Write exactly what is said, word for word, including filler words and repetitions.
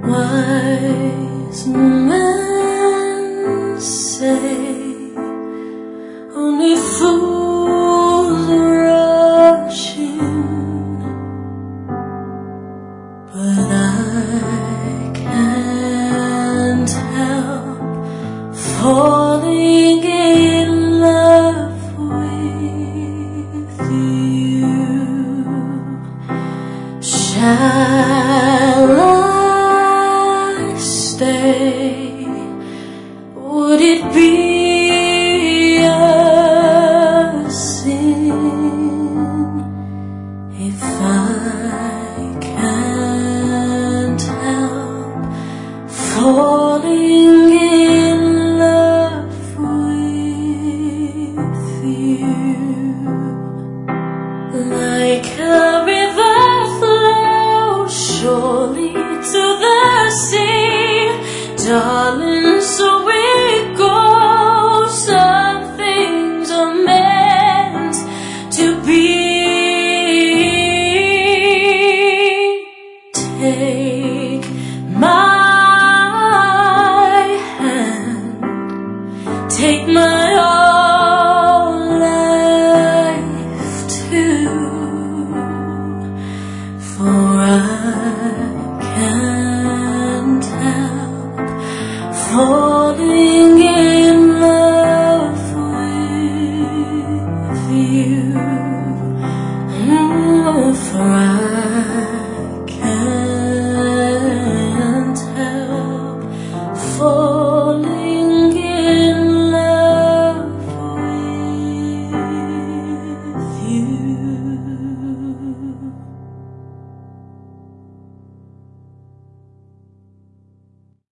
Wise men say only fools rush in, but I can't help falling in love with you. Shall I stay? Would it be a sin if I can't help falling in love with you? Like a river flows surely to the sea, darling, so it goes. Some things are meant to be. Take my hand, take my whole life too, for I can't help falling in love with you.